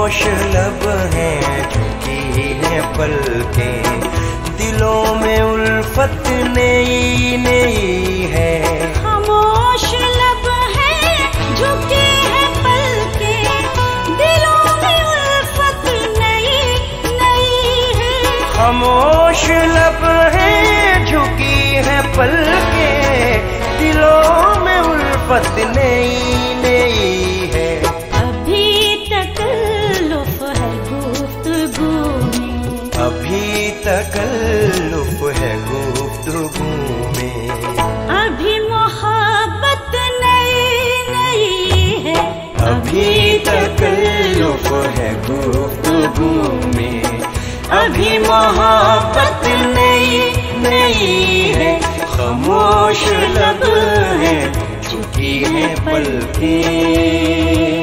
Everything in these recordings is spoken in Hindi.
खामोश लब हैं झुकी है पलकें, दिलों में उल्फत नई नई है। खामोश लब हैं झुकी है पलकें, दिलों में उल्फत नई नई है। खामोश लब हैं झुकी है पलकें, दिलों में उल्फत नई नई है। अभी तकल्लुफ़ है गुफ्तगू में, अभी तकल्लुफ़ है गुफ्तगू में, अभी मोहब्बत नई नई है। अभी तकल्लुफ़ है गुफ्तगू में, अभी मोहब्बत नई नई है। खामोश लब है झुकी है पलकें।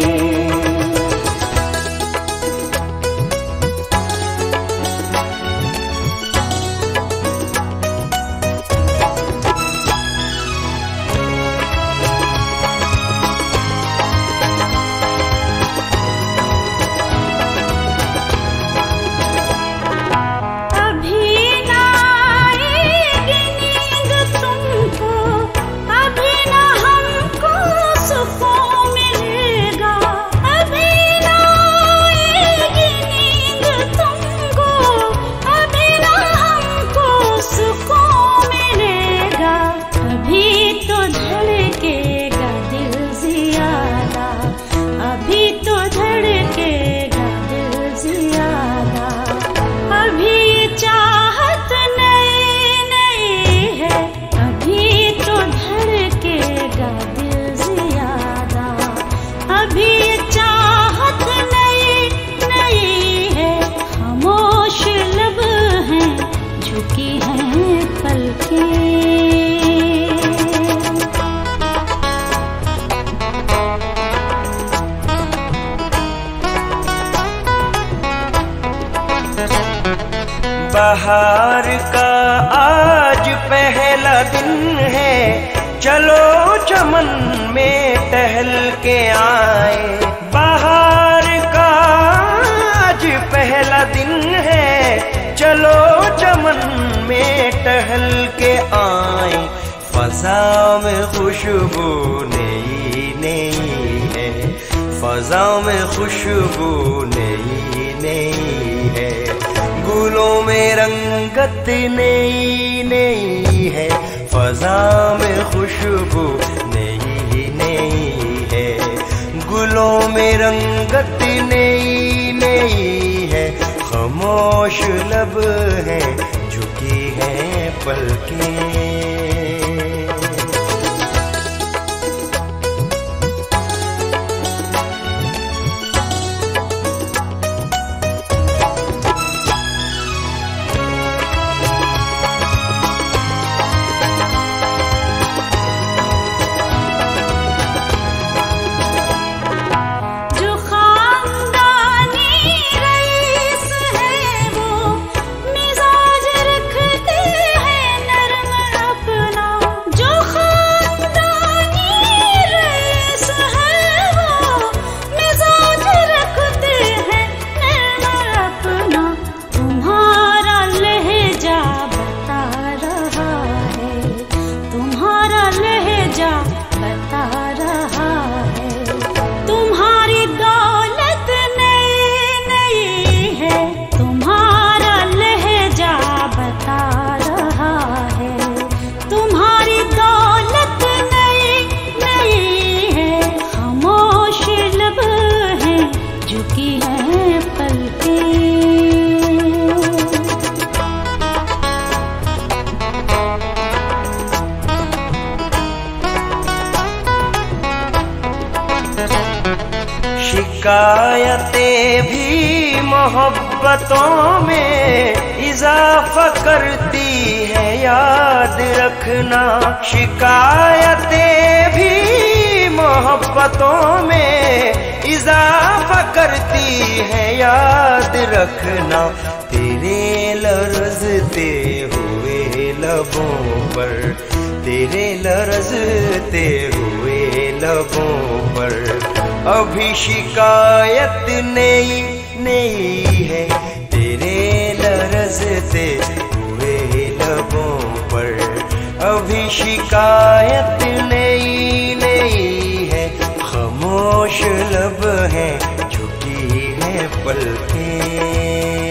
बहार का आज पहला दिन है, चलो चमन में टहल के आए। बहार का आज पहला दिन है, चलो चमन में टहल के आए। फज़ा में खुशबू नई नई है, फज़ा में खुशबू नई नई है। गुलों में रंगत नई नई है, फज़ा में खुशबू नई नई है। गुलों में रंगत नई नई है। खामोश लब है झुकी है पलकें। शिकायतें भी मोहब्बतों में इजाफा करती है, याद रखना। शिकायतें भी मोहब्बतों में इजाफा करती है, याद रखना। तेरे लरज़ते हुए लबों पर, तेरे लरज़ते हुए लबों पर अभी शिकायत नई नई है। तेरे लरज़ते हुए लबों पर अभी शिकायत नई नई है। खामोश लब है, झुकी है पलकें।